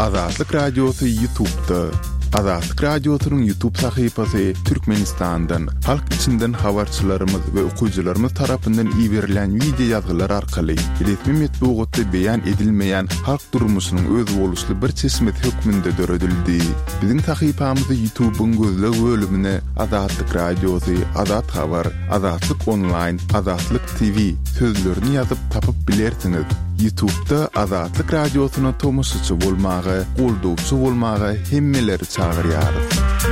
Azatlyk Radiosu YouTube'da. Azatlyk Radiosu'nun YouTube sayfasy Türkmenistan'dan, halk içinden habarçylarymyz we okuyjylarymyz tarapyndan ýiberilen video ýazgylar arkaly resmi metbuatda beýan edilmeýän halk durmuşynyň öz boluşly bir çeşmet hökmünde döredildi. Biziň sayfamyzy YouTube'un gözleg bölümine Azatlyk Radiosu, Azat Habar, Azatlyk Online, Azatlyk TV sözlerini ýazyp tapyp bilersiňiz. YouTube'da Azatlyk Radiosu'na tomoşçy bolmagy, goldowçy bolmagy hemmeleri çağırýar.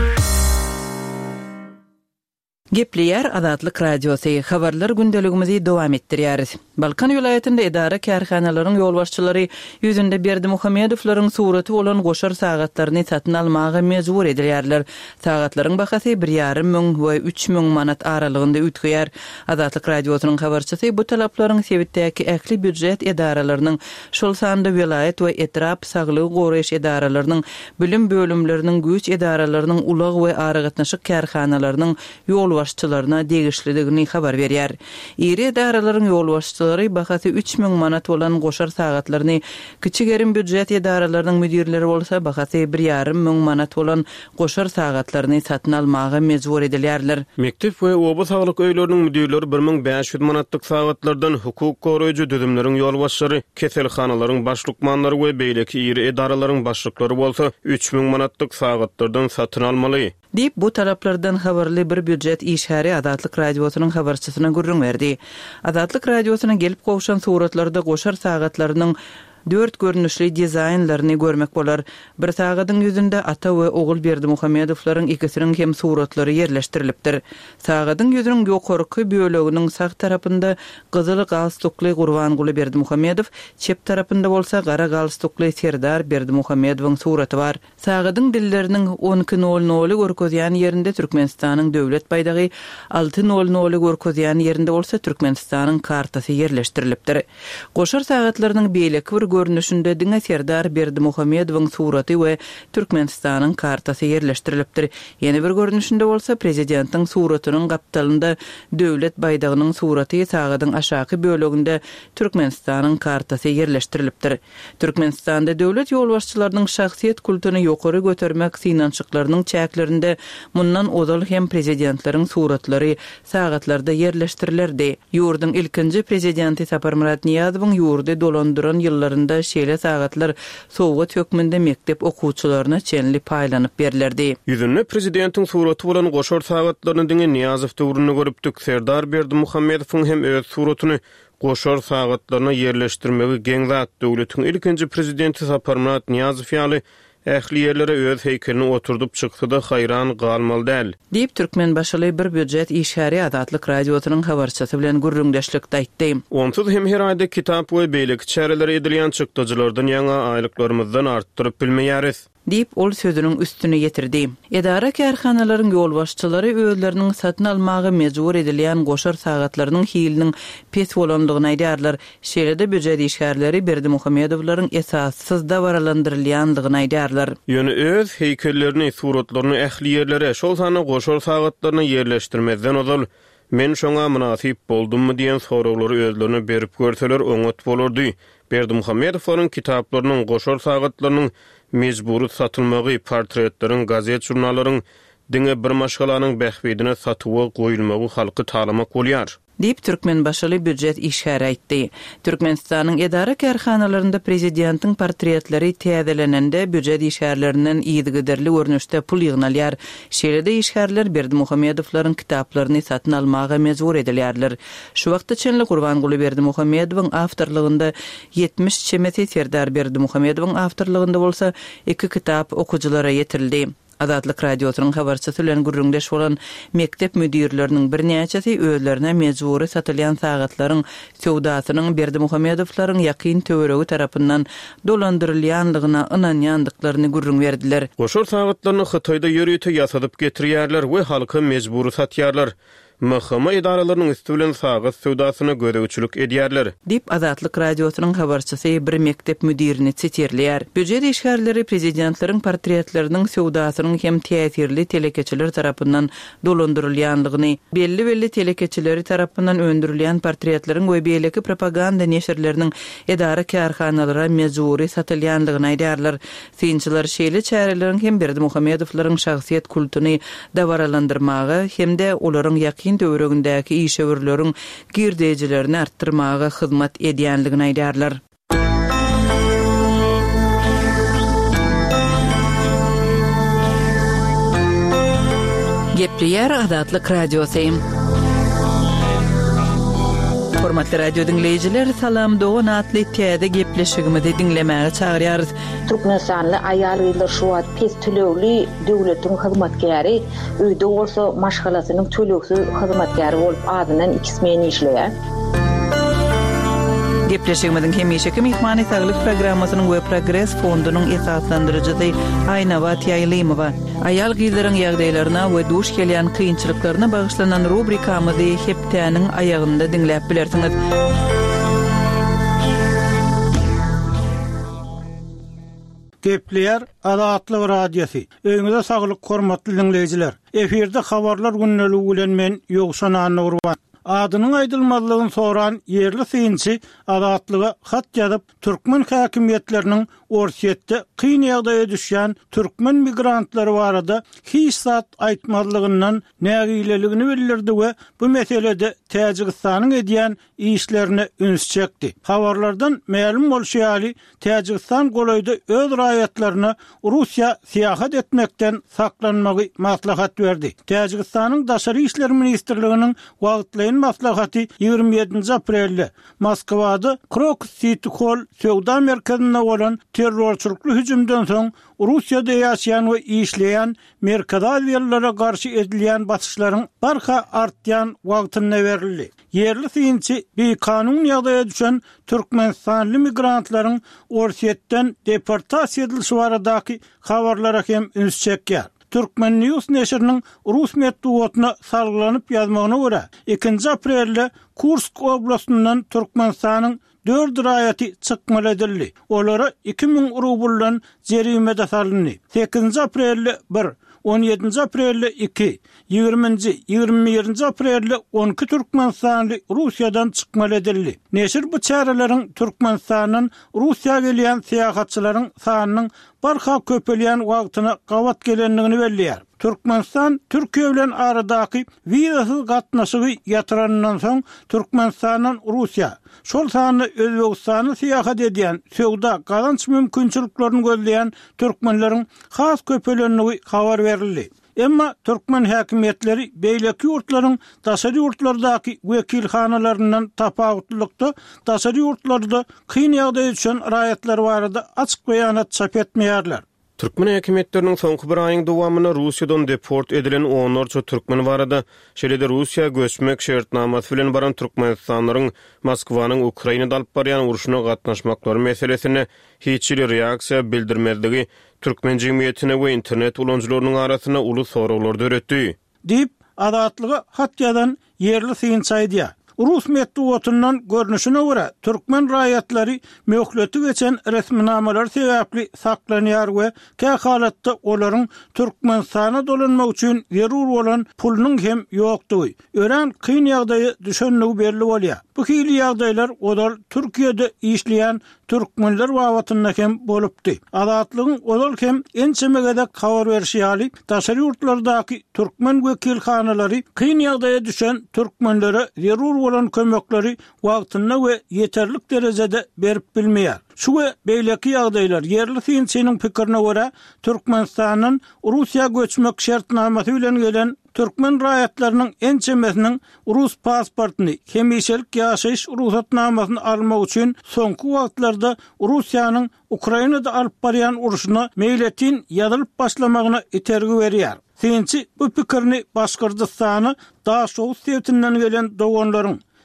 Gepleýär Azatlyk Radiosu habarlar gündeligimizi dowam etdirýär. Balkan vilayetinde idara kärhanalaryň ýolbaşçylary ýüzünde Berdimuhammedowylaryň suraty bolan goşar sagatlaryny satyn almagy mejbur edilýärler. Sagatlaryň bahasy 1,5 müň we 3 müň manat aralygynda ütgýär. Azatlyk Radiosynyň habarçysy bu talaplaryň sebitdäki ähli büdjet idaralarynyň şol sanda vilayet we etrap saglygy goraýyş idaralarynyň bilim bölümleriniň güç idaralarynyň ulag we aragatnaşyk kärhanalarynyň ýolbaşçylaryna degişlidigini habar berýär. Iri idaralaryň ýolbaşçylary bahasy 3 müň manat bolan goşar sagatlaryny, kiçigerim büdjet idaralarynyň müdirleri bolsa bahasy 1,5 müň manat bolan goşar sagatlaryny satyn almagy mejbur edilýärler. Mektep we oba saglyk öýleriniň müdirleri 1500 manatlyk sagatlardan hukuk goraýjy düzümleriň ýolbaşçylary, keselhanalaryň başlykmanlary we beýleki iri idaralaryň başlyklary bolsa 3 müň manatlyk sagatlardan satyn almaly. Dip bu talaplardan habarly bir büdjet işgäri Azatlyk Radiosynyň habarçysyna gurrun berdi. Azatlyk Radiosyna gelip gowşan suratlarda goşar sagatlarynyň 4 görnüşli dizaynlaryny görmek bolar. Bir sagadyň ýüzünde ata we ogul Berdimuhammedowylaryň ikisiniň hem suratlary ýerleşdirilipdir. Sagadyň ýüzüniň ýokarky böleginiň sag tarapynda gyzyl galstukly Gurbanguly Berdimuhammedow, çep tarapynda bolsa gara galstukly Serdar Berdimuhammedowyň suraty bar. Sagadyň dilleriniň 12:00 görkezýän ýerinde Türkmenistanyň döwlet baýdagy, 6:00 görkezýän ýerinde bolsa Türkmenistanyň kartasy ýerleşdirilipdir. Goşar sagatlarynyň beýleki görnüşünde diňe Serdar Berdimuhammedowyň suraty we Türkmenistanyň kartasy ýerleşdirilipdir. Ýene bir görnüşünde bolsa prezidentiň suratynyň gapdalynda döwlet baýdagynyň suraty sagadyň aşaky böleginde Türkmenistanyň kartasy ýerleşdirilipdir. Türkmenistanda döwlet ýolbaşçylarynyň şahsiýet kulturyny ýokary götermek synançyklarynyň çäklerinde mundan ozal hem prezidentleriň suratlary sagatlarda ýerleşdirildi. Ýurdun ilkinji prezidenti Saparmurat Niýazowyň ýurdy dolandyran ýyllarynda şeýle sagatlar Sowgat hökmünde mektep okuwçylaryna çenli paýlanyp berildi. Ýüzünde prezidentiň suraty bolan goşar sagatlaryny diňe Niýazow döwrüne görüpdik. Serdar Berdimuhammedowyň hem öz suratyny goşar sagatlaryna ýerleşdirmegi geňzat döwletiň ilkinji prezidenti Saparmurat Niýazow ýaly ähli ýerlere öz heykelini oturdup çykdy da haýran galmaly däl. Diýip türkmen başly bir büdjet işgäri Azatlyk Radiosynyň habarçysy bilen gurrundaşlykda aýtdy. Onsuz hem her aýda kitap we beýleki çäreleri edilýän çykdyjylardan ýaňa aýlyklarymyzdan artdyryp bilmeýäris. Diýip ol sözüniň üstüne getirdi. Edara kärhanalaryň ýolbaşçylary özleriniň satyn almagy mejbur edilýän goşar sagatlarynyň hiliniň pes bolandygyny aýdýarlar. Şeýle-de büdjet işgärleri Berdimuhammedowylaryň esassız dawralandyrylýandygyny aýdýarlar. Ýöne öz heykellerini, suratlaryny ähli ýerlere, şol sany goşar sagatlaryna ýerleşdirmezden ozal men şoňa münasip boldummy diýen soraglary özlerine berip görseler oňat bolardy. Berdimuhammedowylaryň kitaplarynyň goşar sagatlarynyň mejburi satılmagy, portretlerin, gazet jurnallaryň diňe bir maşgalanyň bähbedine satywa goýulmagy halky talamak bolýar. Diýip türkmen başly büdjet işgäri aýtdy. Türkmenistanyň edara kärhanalarynda prezidentiň portretleri täzelenende büdjet işgärlerinden ýygyderli görnüşde pul ýygnalýar. Şeýle-de işgärler Berdimuhammedowylaryň kitaplaryny satyn almagy mejbur edilýärler. Şu wagtda çenli Gurbanguly Berdimuhammedowyň awtorlygynda 70 çemeti Serdar Berdimuhammedowyň awtorlygynda bolsa 2 kitap okuwçylara ýetirildi. Azatlyk Radiosynyň habarçysy bilen gurrundaş bolan mektep müdirleriniň bir näçesi özlerine mejburi satylýan sagatlaryň sowdasynyň Berdimuhammedowylaryň ýakyn töweregi tarapyndan dolandyrylýandygyna ynanýandyklaryny gurrun berdiler. Goşar sagatlaryny Hytaýda ýöretip ýasadyp getirýärler we halka mejburi satýarlar. mahkama idaralarının üstü bilen sagız sowdasyna göregçilik edýärler. Dip Azatlyk radiosynyň habarçysy bir mektep müdirini çetirliýär. Büdjet işgärleri prezidentleriň portretleriniň sowdasynyň hem täsirli telekeçiler tarapyndan dolandyrylýanlygyny, belli telekeçileri tarapyndan öndürilýän portretleriň we beýleki propaganda neşirleriniň edara karhanalara mejburi satylýanlygyny aýdýarlar. Synçylar şeýle çäreleriň hem Berdi Muhammedowlaryň şahsiýet kultuny dawaralandyrmagy hem de olaryň ýakyn döwregindäki işewirleriň girdejilerini arttyrmagy hyzmat edýänligini aýdýarlar. Gepleýär Azatlyk radiosu. Hormatly radio dinleyijiler, salam dogan atly täze gepleşigimizi dinlemäge çagyrýarys. Türkmenistanly aýal ýyllar şu wagt pes tölegli döwletiň hyzmatkäri, öýde bolsa maşgalasynyň tölegsiz hyzmatkäri bolup adynan 2 men işleýär. Gepleşigimizin hemişeki mehmany saglyk programmasynyň we Progress fondunyň esaslandyrjysy Aýnawa Tiýaýlymowa aýal gyzlaryň ýagdaýlaryna we duş gelýän kynçylyklaryna bagyşlanan rubrikamyzy hepdäniň aýagynda dinläp bilersiňiz. Gepleýär Azatlyk radiosu. Öňüňizde saglyk hormatly dinleyijiler. Eferde habarlar günneligi bilen men Ýogşan Anurwan. Adynyň aýdylmazlygyny soran ýerli synçy Azatlyga hat ýazyp türkmen häkimetleriniň orsiýetde kyn ýagdaýa düşýän türkmen migrantlary barada hiç zat aýtmazlygyndan nägileligini bildirdi we bu meselede Täjikistanyň edýän işlerini üns çekdi. Habarlardan ma'lum bolýaly, Täjikistan golaýda öz raýatlaryna Russiýa syýahat etmekden saklanmagy maslahat berdi. Täjikistanyň daşary işler ministrliginiň wagtlaýan maslahaty 27 aprelde Moskwada Krokus City Hall sowda merkezinde bolan terrorçulukly hüjümden soň Russiýada ýaşaýan we işleýän merkezlere garşy edilýän basyşlaryň barha artýan wagtyna berildi. Yerli synçy bir kanun ýagdaýa düşen Türkmenistanly migrantlaryň orsiýetden deportasiýa edilişi baradaky habarlara hem üns çekýär. Türkmen News neşriniň Rus medeniýetine salgylanyp ýazmagyna görä 2 aprelde Kursk oblastyndan Türkmenistanyň 4 raýaty çykmaly edildi. Olara 2000 rubuldan jerimede salyndy. 8 aprelde 1, 17 aprelde 2, 20 aprelde 12 Türkmenistanly Russiýadan çykmaly edildi. Neşir bu çäreleriň Türkmenistanyň Russiýa gelýän syýahatçylaryň sanynyň barha köpelýän wagtyna gawat gelenligini belliýär. Türkmenistan Türkiýe bilen aradaky wizasyz gatnaşygy ýatyranyňdan soň Türkmenistanyň Russiýa şol sany Özbegistany syýahat edýän, sowda galanç mümkinçiliklaryny gözleýän türkmenleriň has köpelenligi habar berildi. Emma Türkmen häkimetleri beýleki ýurtlaryň daşary ýurtlardaky wekilhanalarynyň tapawutlykda daşary ýurtlarda kyn ýagdaýa düşen raýatlar barada açyk beýanat çap etmeýärler. Türkmen häkimetleriniň soňky bir aýyň dowamyna Russiýadan deport edilen 10 türkmen barada şeýle-de Russiýa göçmek şertnamasy bilen baran türkmenistanlaryň Moskwanyň Ukrainada alyp barýan uruşuna gatnaşmaklary meselesine hiç reaksiýa bildirmezligi Türkmen jemgyýetine we internet ulanjylarynyň arasyna uly soraglar döretdi. Dip Azatlyga hat ýazan ýerli synçy aýdýar. Rus medeniýetiniň görnüşine görä türkmen raýatlary möhleti geçen resminamalar sebäpli saklanýar we kä halatda olaryň Türkmenistana dolanmak üçin zerur bolan pulunyň hem ýokdugy. Ören kyn ýagdaýa düşenligi belli bolýar. Bu hili ýagdaýlar odal Türkiýede işleýän türkmenler wagtyna hem bolupdy. Azatlygyň odal hem ençemegede habar berýärli, daşary ýurtlardaky türkmen wekilhanalary kyn ýagdaýa düşen türkmenlere zerur bolan kömekleri wagtyna we ýeterlik derejede berip bilmeýär. Şu we beýleki ýagdaýlar ýerli synçynyň pikirine görä Türkmenistanyň Russiýa göçmek şertnamasy bilen gelen türkmen raýatlarynyň ençemesiniň Rus pasportyny, hemişelik ýaşaýyş ruhsatnamasyny almak üçin soňky wagtlarda Russiýanyň Ukrainada alyp barýan uruşuna meýletin ýazylyp başlamagyna itergi berýär. Synçy bu pikirini Başkyrgystany Daşow sewtinden gelen doganlaryň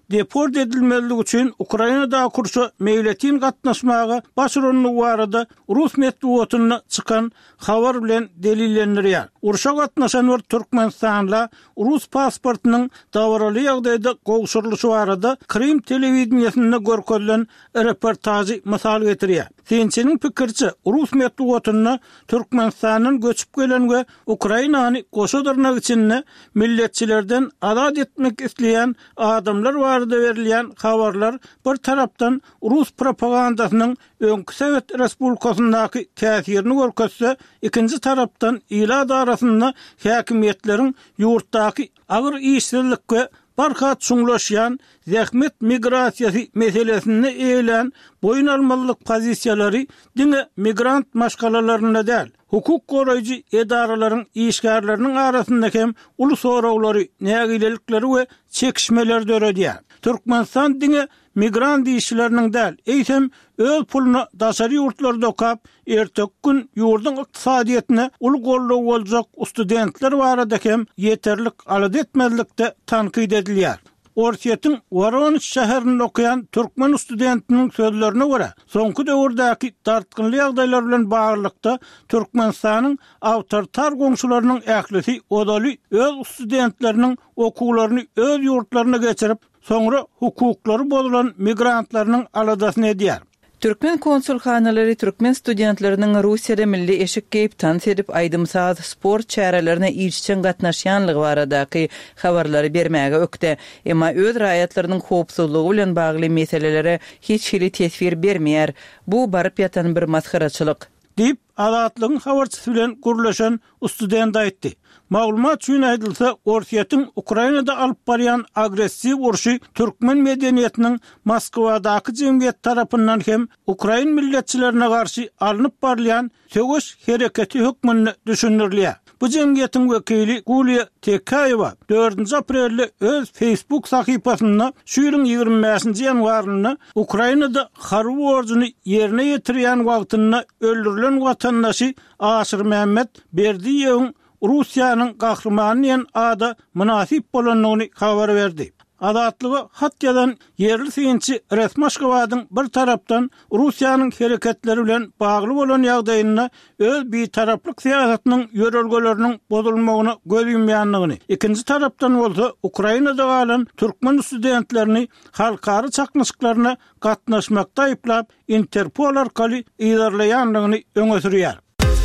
deport edilmeligi üçin Ukrainada kurşa meýletin gatnaşmagy başaranlygy barada Rus medeniýetine çykan habar bilen delillendirýär. Urşa gatnaşan bir Türkmenistanla Rus pasportynyň dawraly ýagdaýda gowşurlyşy barada Krim telewizionyny görkezlen reportajy mysal getirýär. Sençiniň pikirçe Rus medeniýetine Türkmenistanyň göçüp gelen we Ukrainany goşadyrnak üçin milletçilerden azad etmek isleýän adamlar barada berilýän habarlar bir tarapdan Rus propagandasynyň öňkü Sowet Respublikasyndaky täsirini görkezse, ikinji tarapdan ýylar arasynda häkimetleriň ýurtdaky agyr işsizlik we barkat şuňlaşýan zähmet migrasiýasy meselesini eýlen boyun almalyk pozisiýalary diňe migrant maşgalalaryna däl, hukuk goraýjy edaralaryň işgärleriniň arasynda hem uly soraglary, nägilelikleri we çekişmeler döredýär. Türkmenistan diňe migrant işçileriniň däl, eýsem öz puluna daşary ýurtlarda okap, ertek gün ýurdun ykdysadyetine uly gollaw boljak studentler barada hem ýeterlik alad etmezlikde tankyd edilýär. Orsiýetiň Voronezh şäherinde okuyan türkmen studentiniň sözlerine görä, soňky döwürdäki tartgynly ýagdaýlar bilen baglykda Türkmenistanyň awtoritar goňşularynyň ählisi odaly öz studentleriniň okuglaryny öz ýurtlaryna geçirip, soňra hukuklary bozulan migrantlarynyň aladasyny edýär. Türkmen konsulxanalary türkmen studentleriniň Russiýada milli eşik geyip tans edip aýdymsaz sport çärelerine iýçiçen gatnaşýanlygy baradaky habarlary bermäge ökde. Emma öz raýatlarynyň howpsuzlygy bilen bagly meselelere hiç hili tesir bermeýär. Bu baryp ýatan bir maskaraçylyk diýip Azatlygyň habarçysy bilen gurlaşan student aýtdy. Maglumat üçin aýdylsa, Orsiýetiň Ukrainada alyp barýan agressiw urşy türkmen medeniýetiniň Moskwadaky jemgyýet tarapyndan hem Ukrain milletçilerine garşy alınıp barýan söwüş hereketi hökmüne düşündirilýär. Bu jemgyýetiň wekili Gulia Tekayewa 4 aprelde öz Facebook sahypasynda şu ýylyň 25-nji ýanwaryny Ukrainada harby borjuny ýerine ýetirýän wagtynda öldürilen watandaşy Aşyr Mehmet Berdiýewiň Russiýanyň gahrymanyň ada münasip bolanlygyny habar berdi. Azatlygy hat ýazan yerli synçy Resmaşgowadyň bir tarapdan Russiýanyň hereketleri bilen bagly bolan ýagdaýyna öz bir taraplyk siýasatynyň ýörelgeleriniň bozulmagyna göz ýumýanlygyny, ikinji tarapdan bolsa Ukrainada galan türkmen studentlerini halkary çaknyşyklaryna gatnaşmakda aýplap Interpol arkaly ýerleýänligini öňe sürýär.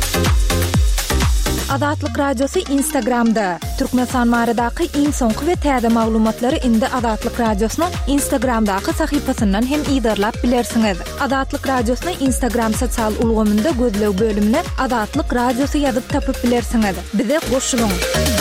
Azatlyk radiosu Instagramda. Türkmenistan maradaky iň soňky we täze maglumatlary indi Azatlyk radiosynyň Instagramdaky sahypasyndan hem ýydarlap bilersiňiz. Azatlyk radiosyny Instagram sosial ulgamynda gözlew bölümine Azatlyk radiosu ýazyp tapyp bilersiňiz. Bize goşulyň.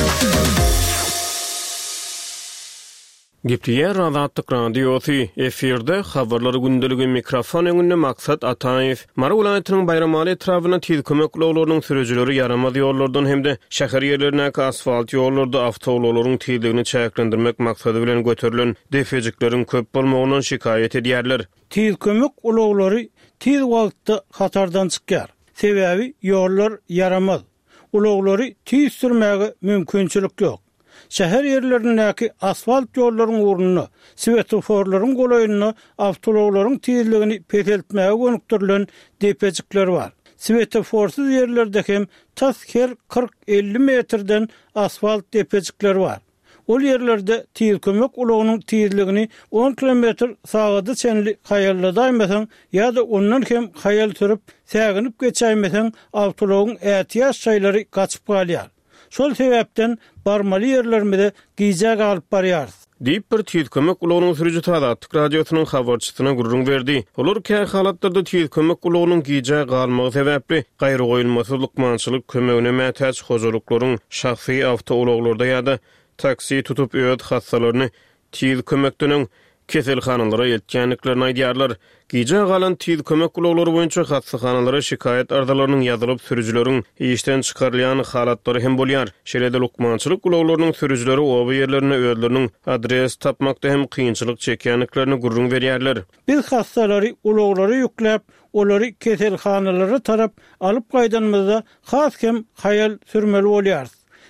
Gepdiýer Azatlyk radiosu efirde habarlary gündeligi mikrofon öňünde maksat Ataýew. Mara welaýatynyň Bayramaly etrawyna tiz kömek ulaglarynyň sürüjileri yaramaz ýollardan hemde şäher ýerlerindäki asfalt ýollarda awtowlaryň tizligini çäklendirmek maksady bilen göterilen defejikleriň köp bolmagynyň şikaýet edýärler. Tiz kömek ulaglary tiz wagtda hatardan çykýar. Sebäbi ýollar yaramaz. Ulaglary tiz sürmäge mümkinçilik ýok. Şäher ýerlerindäki asfalt ýollaryň ornuny, svetoforlaryň golaýyny, awtolawlaryň tezligini peteltmäge gönükdirilen depejikler bar. Svetoforsyz ýerlerde hem tas her 40-50 metrden asfalt depejikler bar. Ol ýerlerde tiz kömek ulagynyň tezligini 10 kilometr sagada çenli haýalladaýmasaň ýa-da ondan hem haýal sürüp säginip geçäýmeseň awtolawyň ätiýaş şaýlary gaçyp galýar. Şol sebäpden barmaly ýerlerimizde giýjak alyp barýar. Diýip bir tiz kömek ulagynyň sürüji Azatlyk radiosynyň habarçysyna gurrun berdi. Olar käy halatlarda tiz kömek ulagynyň giýjak almagy sebäpli gaýry goýulmasyzlyk mançylyk kömegine mätäç hojalyklaryň şahsy awtoulaglarda ýa-da taksi tutup öýet hassalaryny tiz kömekden keselhanalara ýetkenliklerini aýdýarlar. Giýjak alan tiz kömek ulaglary boýunça hassahanalara şikaýet ardalarynyň ýazylyp sürüjileriň işden çykarylýan halatlary hem bolýar. Şeýle-de lukmançylyk ulaglarynyň sürüjileri oba ýerlerine özleriniň adres tapmakda hem kynçylyk çekýänliklerini gurrun berýärler. Biz hassalary ulaglary ýükläp, olary keselhanalara tarap alyp gaýdanmyzda has hem haýal sürmeli bolýar.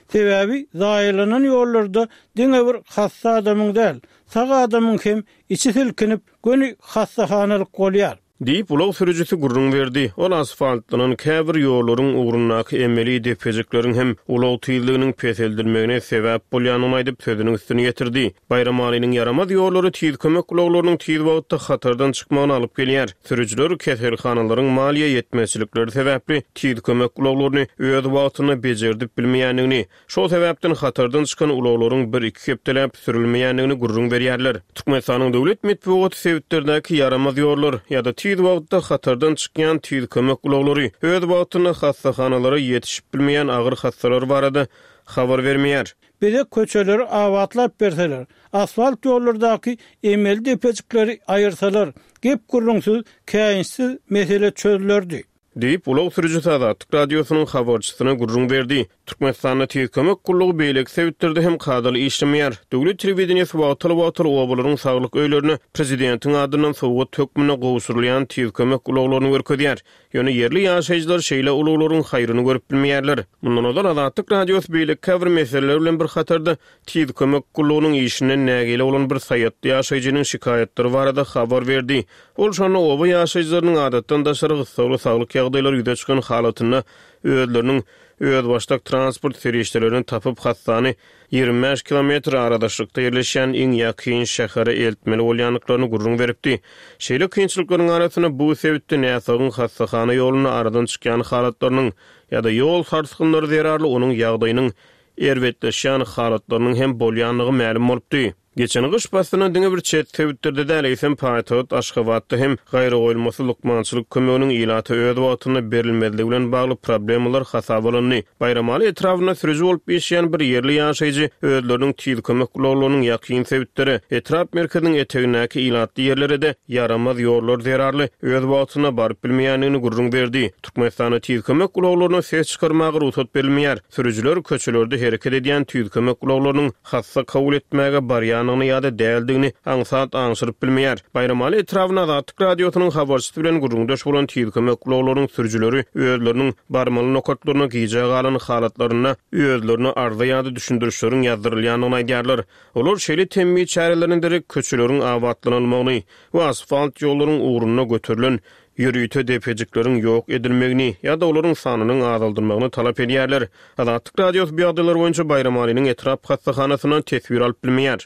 Sebäbi zaýylanan ýollarda diňe bir hassa adamyň däl, sag adamyň hem içi silkinip göni hassahanalyk bolýar. Deyip ulaw sürüjüsi gurrun berdi. Ol asfaltlanan käbir ýollaryň ugrundaky emeli depejiklerin hem ulaw tyýlygnyň peseldirmegine sebäp bolýanyny aýdyp sözüniň üstüne getirdi. Bayram alynyň yaramaz ýollary tiýiz kömek ulawlarynyň tiýiz wagtda hatardan çykmagyny alyp gelýär. Sürüjüler keselhanalaryň maliýe ýetmezçilikleri sebäpli tiýiz kömek ulawlaryny öz wagtyna bejerdip bilmeýändigini, şol sebäpden hatardan çykan ulawlaryň bir-iki kepdelep sürilmeýändigini gurrun berýärler. Türkmenistanyň döwlet medeniýet sebäplerdäki yaramaz ýollar ýa-da tiýiz wagtda hatardan çykýan tiýiz kömek ulawlary öz wagtyna hassahanalara ýetişip bilmeýän agyr hassalar barada habar bermeýär. Bize köçeleri avatlap berseler, asfalt yollardaky emel depejikleri aýyrsalar, gep gurrunsyz, käýinsiz mesele çözülerdi. Deyip ulaw sürüjüsi Azatlyk radiosynyň habarçysyna gurrun berdi. Türkmenistanda tiýiz kömek gullugy beýlek sebäplerinde hem kadaly işlemeýär. Döwlet telewizionyasy wagtly obalaryň saglyk öýlerini prezidentiň adyndan sowga tökmüne gowşurulýan tiýiz kömek ulawlaryny görkezýär. Ýöne yerli ýaşaýjylar şeýle ulawlaryň haýryny görüp bilmeýärler. Mundan olar Azatlyk radiosy beýlek käbir meseleler bilen bir hatarda tiýiz kömek gullugynyň işinden nägile bolan bir saýatly ýaşaýjynyň şikaýetleri barada habar berdi. Ol şonu oba ýaşaýjylaryň adatdan daşary saglyk ýagdaýlar ýüze çykan halatyna özleriniň öz başdak transport serişlerini tapıp hassany 25 kilometr aradaşlykda ýerleşen iň ýakyn şähere eltmeli bolýanlyklaryny gurrun beripdi. Şeýle kynçylyklaryň arasyna bu sebäpde näsagyň hassahana ýoluny aradan çykýan halatlarynyň ýa-da ýol sarsgynlary zerarly onuň ýagdaýynyň erwetleşýän halatlarynyň hem bolýanlygy ma'lum bolupdy. Geçen kış bastınan diňe bir çet sebäplerinde däleýsem Paýtagat Aşgabatda hem gaýry goýulmasy lukmançylyk kömeginiň ilaty öz wagtyna berilmezligi bilen bagly problemler hasap alındy. Bayram aly etrawyna sürüji bolup ýaşaýan bir yerli ýaşaýjy özleriniň tiýiz kömek ulawlarynyň ýakyn sebäpleri etrap merkeziniň etegindäki ilatly ýerlerde yaramaz ýollar zerarly öz wagtyna baryp bilmeýändigini gurrun berdi. Türkmenistanda tiýiz kömek ulawlaryna ses çykarmagy ruhsat berilmeýär. Sürüjiler köçelerde hereket edýän tiýiz kömek ulawlarynyň hassa kabul etmäge barýan ýa-da däldigini aňsat aňşyryp bilmeýär. Bayram aly etrawyna Azatlyk radiosynyň habarçysy bilen gurrundaş bolan tiýiz kömek ulawlarynyň sürüjileri özleriniň barmaly nokatlaryna giýjek alan halatlaryna özlerini arza ýa-da düşündirişleriň ýazdyrylýanyny aýdýarlar. Olar şeýle temmi çärelerinde köçeleriň awatlanylmagyny we asfalt ýollaryň ugruna götürilen ýürüýte depejiklerin ýok edilmegini ýa-da olaryň sanynyň azaldylmagyny talap edýärler. Azatlyk radiosy bu ýagdaýlar boýunça Bayram alynyň etrap hassahanasyna tesbir alyp bilmeýär.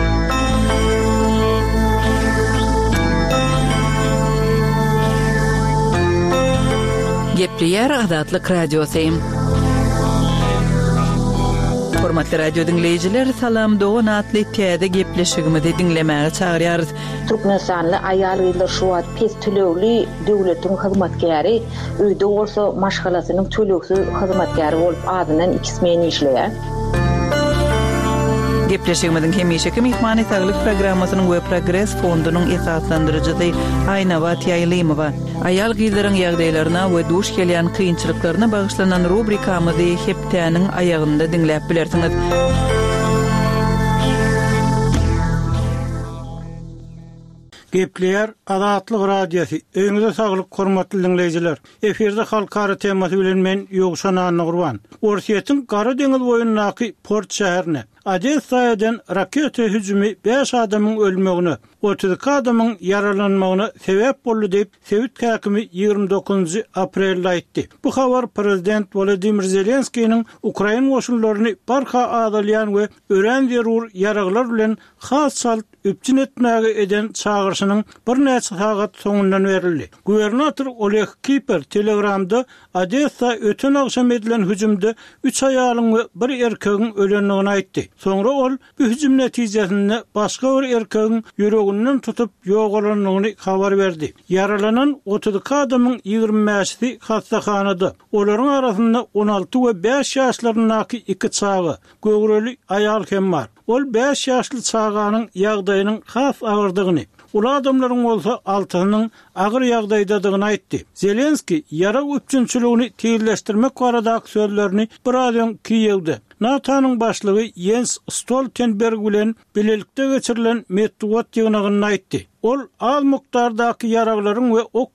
Gepleýär Azatlyk radiosy. Hormatly radio dinleyijiler, salam dogan atly täze gepleşigimizi dinlemäge çagyrýarys. Türkmenistanly aýallar şu wagt pes tölegli döwletiň hyzmatkäri, öýde bolsa maşgalasynyň töleksiz hyzmatkäri bolup adyndan 2 men işleýär. Gepleşigimizin hemişeki mehmany saglyk programmasynyň we progress fondunyň esaslandyrjysy Aýna Ýaýlymowa aýal gyzlaryň ýagdaýlaryna we duş gelýän kynçylyklaryna bagyşlanan rubrikamyzy hepdäniň aýagynda dinläp bilersiňiz. Gepleýär Azatlyk radiosy. Öňüňizde saglyk hormatly dinleýijiler. Eferde halkara temasy bilen men Ýogşan Anagurban. Orsiýetiň Gara deňiz boýundaky port şäherine Odessadan raketa hüjümi 5 adamyň ölmegini, 32 adamyň yaralanmagyna sebäp boldy diýip Sowet häkimi 29 aprelde aýtdy. Bu habar prezident Volodymyr Zelenskiň Ukraina goşunlaryny barha adalyan we ören zerur yaraglar bilen has salt üpçün etmäge eden çağırşynyň bir näçe sagat soňundan berildi. Gubernator Oleg Kiper Telegramda Odessa öten akşam edilen hüjümde 3 aýalyň we 1 erkegiň ölenligini aýtdy. Soňra ol bu hüjüm netijesinde başga bir erkegiň ýüreginden tutup ýogalanlygyny habar berdi. Yaralanan 32 adamyň 25-i hastahanada. Olaryň arasynda 16 we 5 ýaşlaryndaky 2 çagy, göwreli aýal hem bar. Ol 5 ýaşly çaganyň ýagdaýynyň has agyrdygyny, ula adamlaryň bolsa 6-nyň agyr ýagdaýdadygyny aýtdy. Zelenski yara üçünçüligini teýleşdirmek baradaky sözlerini bir adam Kiýewde NATO'nun başlygy Jens Stoltenberg bilen bilelikde geçirilen medeniýet ýygynyny aýtdy. Ol az mukdardaky yaraglaryň we ok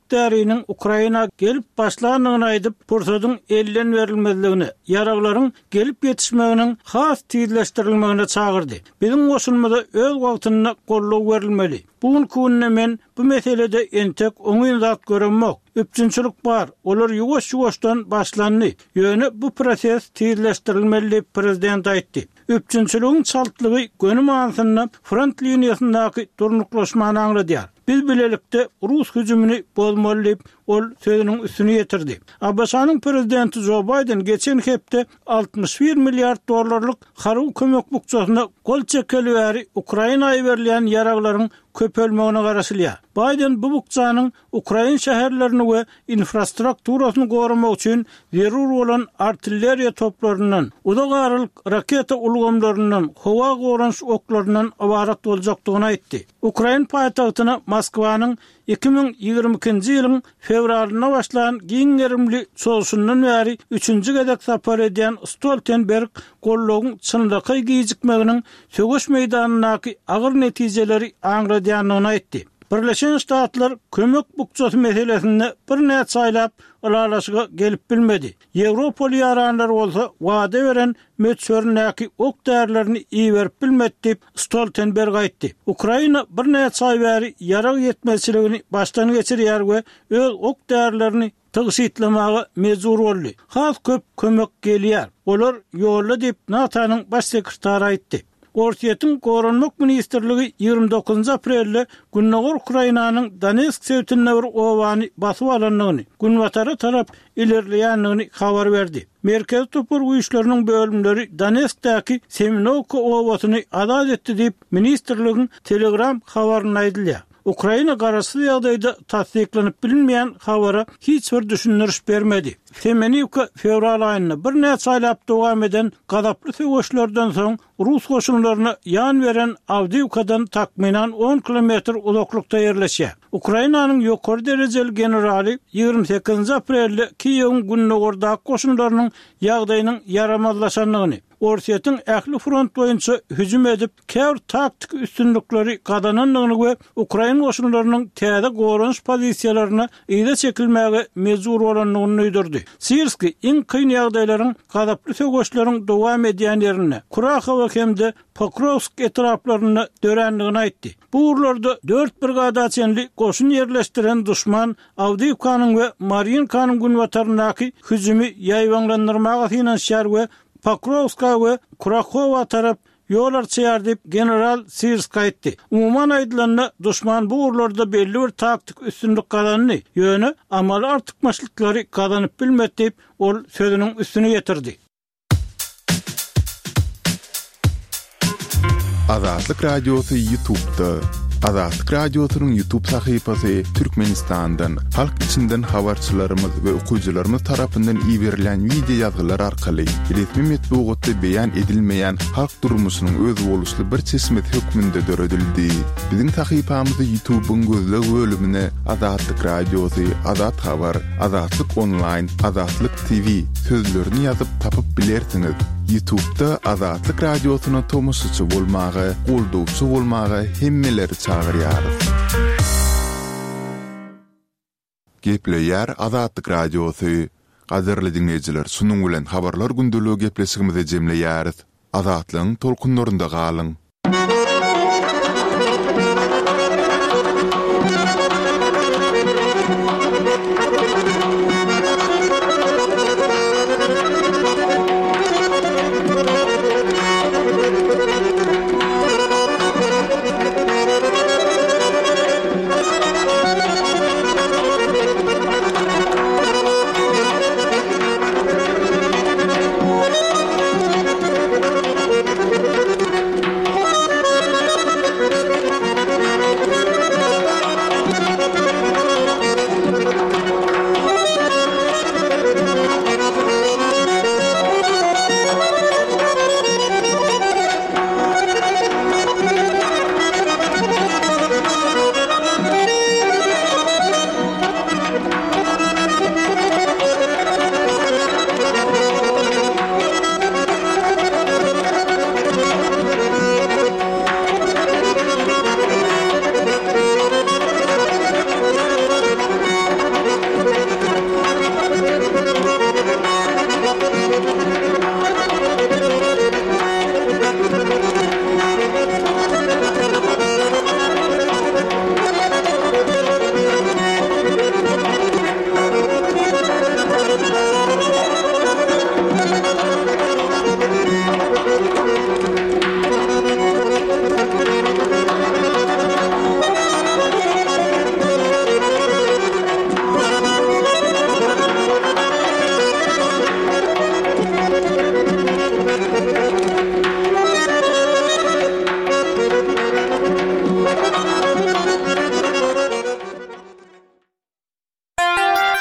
därinin Ukraina gelip başlanýagyny aýdyp, pursadyň elden berilmezligini, yaraglaryň gelip ýetişmeginiň has tizleşdirilmegine çagyrdy. Biziň goşulmada öz wagtyna gollaw berilmeli. Bugün kunna men bu meselede entek oňy zat göremok. Üpçünçülük bar. Olar ýuwaş-ýuwaşdan başlandy. Ýöne bu proses tizleşdirilmeli prezident aýtdy. Üpçünçülüğün çaltlygy gönüm ansyna front liniýasyndaky durnuklaşmany aňladýar. Biz bilelikde Rus hüjümini bozmaly, ol sözüniň üstüne ýetirdi. Abaşanyň prezidenti Joe Biden geçen hepde 61 milliard dollarlyk haruw kömek bukçasyna gol çekeli bäri Ukrainaýa berilýän yaraglaryň köpelmegine garaşylýar. Biden bu bukçanyň Ukraina şäherlerini we infrastrukturasyny goramak üçin zerur bolan artilleriýa toplaryndan, udagarlyk raketa ulgamlaryndan, howa goranç oklaryndan awarat boljakdygyny aýtdy. Ukraina paýtagtyna Moskwanyň 2022-nji ýylyň fevralyna başlayan giňerimli soğuşundan bäri 3-nji gedek sapar edýän Stoltenberg gollawyň çyndaky gijikmeginiň sögüş meýdanynaky agyr netijeleri aňradýanyny aýtdy. Birleşen Ştatlar kömek bukçasy meselesinde bir näçe aýlap alalaşyga gelip bilmedi. Ýewropa ýaranlar bolsa wada beren möçörnäki ok därlerini iyi berip bilmedi diýip Stoltenberg aýtdy. Ukraina bir näçe aý bäri yarag ýetmezçiligini başdan geçirýär we öz ok därlerini tygyşytlamaga mejbur boldy. Has köp kömek gelýär. Olar ýolla diýip NATO'nyň baş sekretary aýtdy. Ortiýetiň Goranlyk ministrligi 29 aprelde Günnäwr Ukrainanyň Donetsk sewtine bir owany basyp alanlygyny, Günwatary tarap ilerleýänligini habar berdi. Merkez topur güýçleriniň bölümleri Donetskdäki Semenovka owasyny azad etdi diýip ministrligiň Telegram habaryny aýdylýar. Ukraina garaşy ýagdaýda tasdiklanyp bilinmeýän habara hiç bir düşündiriş bermedi. Semenivka fevral aýyna bir näçe aýlap dowam eden gazaply söwüşlerden soň Rus goşunlaryna ýan beren Avdiivkadan takminan 10 kilometr uzaklykda ýerleşýär. Ukrainanyň ýokary derejeli generali 28 aprelde Kiýewiň Günnäwrdaky goşunlarynyň ýagdaýynyň yaramazlaşanlygyny, Ortiýetiň ähli front boýunça hüjüm edip käwr taktik üstünlikleri gadananlygyny we Ukraina goşunlarynyň täze goranç pozisiýalaryna ýyda çekilmäge mejbur bolanlygyny öýdürdi. Sirski iň kyn ýagdaýlaryň gazaply söwüşleriň dowam edýän ýerine, Kurachow hemde Pokrovsk etraplaryna dörenligini aýtdy. Bu urlarda 4 brigada çenli goşun ýerleşdiren duşman Avdiivkanyň we Mariinkanyň Günwatarynaky hüjümi ýaýwanlandyrmaga finansiýar we Pokrovska we Kurachowa tarap ýol açýar diýip general Sirski aýtdy. Umuman aýdylanda duşman bu urlarda belli bir taktik üstünlik gazandy. Ýöne amaly artykmaçlyklary gazanyp bilmedi diýip ol sözüniň üstüne ýetirdi. Azatlyk Radiosu YouTube'da. Azatlyk Radiosu'nun YouTube sahypasy Türkmenistan'dan, halk içinden habarçylarymyz we okuyjylarymyz tarapyndan ýiberilen video ýazgylar arkaly resmi metbuatda beýan edilmeýän halk durmuşynyň öz boluşly bir çeşmet hökmünde döredildi. Biziň sahypamyzy YouTube'un gözleg bölümine Azatlyk Radiosu, Azat Habar, Azatlyk Online, Azatlyk TV sözlerini ýazyp tapyp bilersiňiz. YouTube'da Azatlyk Radiosu'na tomoşçy bolmagy, goldowçy bolmagy hemmeleri çagyrýar. Gepleýär Azatlyk Radiosu. Gaderli dinleýijiler, şunuň bilen habarlar gündeligi gepleşigimizi jemleýäris. Azatlyň tolkunlarynda galyň.